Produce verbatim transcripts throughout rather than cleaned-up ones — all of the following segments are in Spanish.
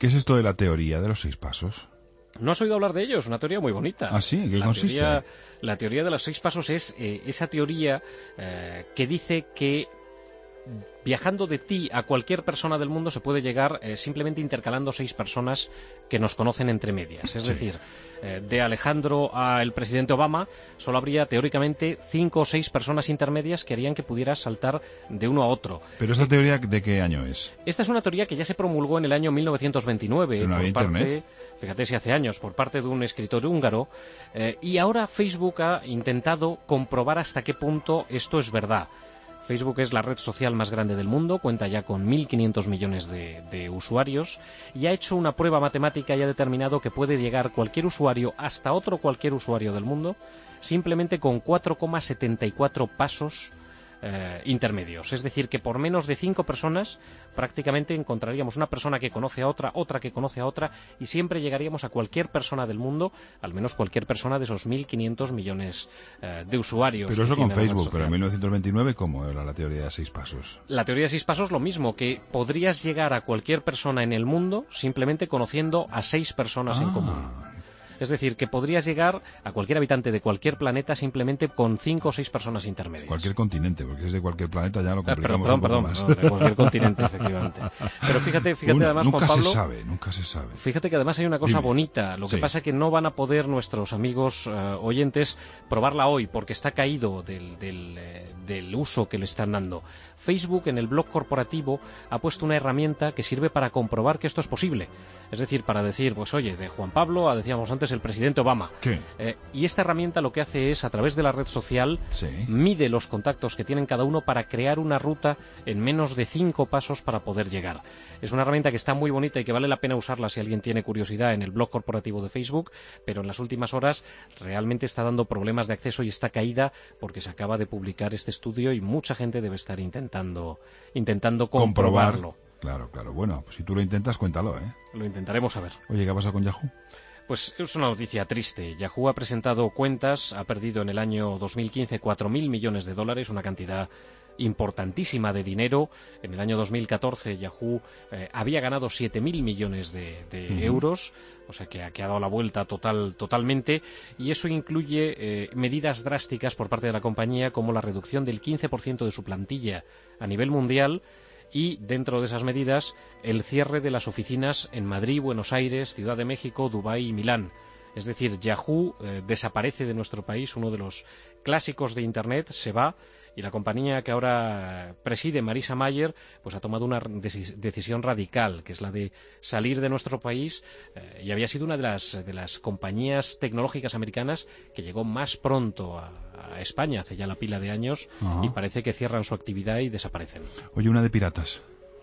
¿Qué es esto de la teoría de los seis pasos? ¿No has oído hablar de ello? Es una teoría muy bonita. ¿Ah, sí? ¿Qué la consiste? Teoría, la teoría de los seis pasos es eh, esa teoría eh, que dice que viajando de ti a cualquier persona del mundo se puede llegar eh, simplemente intercalando seis personas que nos conocen entre medias. Es Sí. decir, eh, de Alejandro a el presidente Obama solo habría teóricamente cinco o seis personas intermedias que harían que pudieras saltar de uno a otro. ¿Pero esta teoría de qué año es? Esta es una teoría que ya se promulgó en el año mil novecientos veintinueve ¿Pero no había por parte, internet? fíjate si hace años, por parte de un escritor húngaro, eh, y ahora Facebook ha intentado comprobar hasta qué punto esto es verdad. Facebook es la red social más grande del mundo, cuenta ya con mil quinientos millones de, de usuarios y ha hecho una prueba matemática y ha determinado que puede llegar cualquier usuario hasta otro cualquier usuario del mundo simplemente con cuatro coma setenta y cuatro pasos eh, intermedios. Es decir, que por menos de cinco personas prácticamente encontraríamos una persona que conoce a otra, otra que conoce a otra y siempre llegaríamos a cualquier persona del mundo, al menos cualquier persona de esos mil quinientos millones eh, de usuarios. Pero eso que con tiene la red Facebook, pero en social. mil novecientos veintinueve, ¿cómo era la teoría de seis pasos? La teoría de seis pasos lo mismo, que podrías llegar a cualquier persona en el mundo simplemente conociendo a seis personas en común. Ah, Es decir, que podrías llegar a cualquier habitante de cualquier planeta simplemente con cinco o seis personas intermedias. cualquier continente, porque si es de cualquier planeta ya lo Ah, perdón, complicamos perdón, un perdón, poco no, más. de cualquier continente, efectivamente. Pero fíjate, fíjate Uno, además, nunca Juan Pablo, se sabe, nunca se sabe. fíjate que además hay una cosa Dime. bonita. Lo que Sí. pasa es que no van a poder nuestros amigos eh, oyentes probarla hoy porque está caído del, del, eh, del uso que le están dando. Facebook en el blog corporativo ha puesto una herramienta que sirve para comprobar que esto es posible. Es decir, para decir, pues oye, de Juan Pablo a, decíamos antes, el presidente Obama. Sí. Eh, y esta herramienta lo que hace es, a través de la red social, Sí. mide los contactos que tienen cada uno para crear una ruta en menos de cinco pasos para poder llegar. Es una herramienta que está muy bonita y que vale la pena usarla si alguien tiene curiosidad en el blog corporativo de Facebook, pero en las últimas horas realmente está dando problemas de acceso y está caída porque se acaba de publicar este estudio y mucha gente debe estar intentando, intentando Comprobar. comprobarlo. Claro, claro. Bueno, pues si tú lo intentas, cuéntalo, ¿eh? Lo intentaremos a ver. Oye, ¿qué ha pasado con Yahoo? Pues es una noticia triste. Yahoo ha presentado cuentas, ha perdido en el año dos mil quince cuatro mil millones de dólares, una cantidad importantísima de dinero. En el año dos mil catorce Yahoo eh, había ganado siete mil millones de, de Uh-huh. euros, o sea que ha, que ha dado la vuelta total, totalmente, y eso incluye eh, medidas drásticas por parte de la compañía como la reducción del quince por ciento de su plantilla a nivel mundial y, dentro de esas medidas, el cierre de las oficinas en Madrid, Buenos Aires, Ciudad de México, Dubái y Milán. Es decir, Yahoo eh, desaparece de nuestro país, uno de los clásicos de Internet, se va, y la compañía que ahora preside Marisa Mayer pues ha tomado una deci- decisión radical, que es la de salir de nuestro país, eh, y había sido una de las, de las compañías tecnológicas americanas que llegó más pronto a, a España, hace ya la pila de años, Ajá. y parece que cierran su actividad y desaparecen. Oye, una de piratas.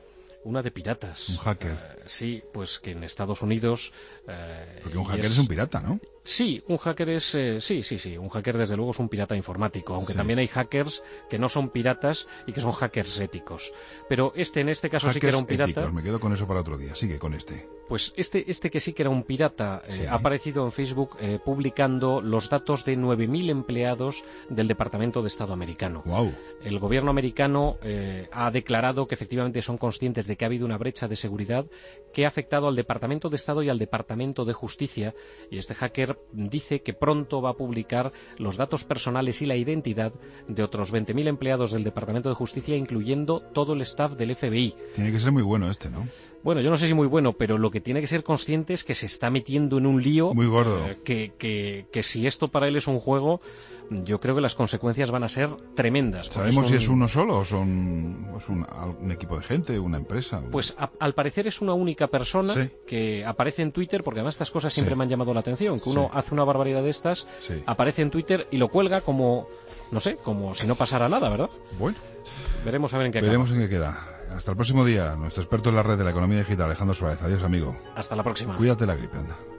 Una de piratas. Un hacker. Eh, sí, pues que en Estados Unidos... eh, Porque un y hacker es... un pirata, ¿no? Sí, un hacker es... eh, sí, sí, sí. Un hacker, desde luego, es un pirata informático. Aunque Sí. también hay hackers que no son piratas y que son hackers éticos. Pero este, en este caso, sí que era un Hackers pirata. éticos, me quedo con eso para otro día. Sigue con este. Pues este, este que sí que era un pirata eh, Sí. ha aparecido en Facebook eh, publicando los datos de nueve mil empleados del Departamento de Estado americano. Wow. El gobierno americano eh, ha declarado que efectivamente son conscientes de que ha habido una brecha de seguridad que ha afectado al Departamento de Estado y al Departamento de Justicia, y este hacker dice que pronto va a publicar los datos personales y la identidad de otros veinte mil empleados del Departamento de Justicia, incluyendo todo el staff del F B I. Tiene que ser muy bueno este, ¿no? Bueno, yo no sé si muy bueno, pero lo que tiene que ser consciente es que se está metiendo en un lío Muy gordo. eh, que, que, que si esto para él es un juego, yo creo que las consecuencias van a ser tremendas. porque ¿Sabemos son- si es uno solo o son es un, un equipo de gente, una empresa? Pues a- al parecer es una única persona Sí. que aparece en Twitter, porque además estas cosas siempre Sí. me han llamado la atención, que uno Sí. hace una barbaridad de estas, Sí. aparece en Twitter y lo cuelga como, no sé, como si no pasara nada, ¿verdad? Bueno, Veremos a ver en qué veremos acaba. en qué queda. Hasta el próximo día. Nuestro experto en la red de la economía digital, Alejandro Suárez. Adiós, amigo. Hasta la próxima. Cuídate la gripe, anda.